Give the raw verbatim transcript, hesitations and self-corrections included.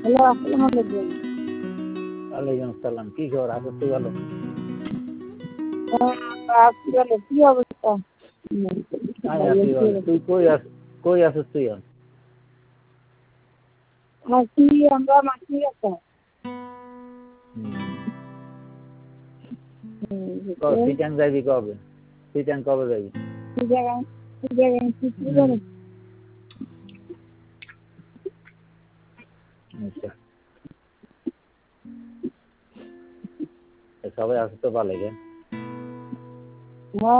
Hello, আসসালামু আলাইকুম। ওয়ালাইকুম আসসালাম। কি খবর? আছো তো ভালো? হ্যাঁ, কি বলো, কি অবস্থা? আমি আছি ভালো। তুই কই আছ কই আছিস তুই এখন? মাসি, আমরা মাসি আছে। কবে সিটাং যাবি কবে? সিটাং কবে যাবি? কি জায়গায় কি জায়গায় কি কি জানি। আচ্ছা। সবাই আছে তো ভালো গে? হ্যাঁ।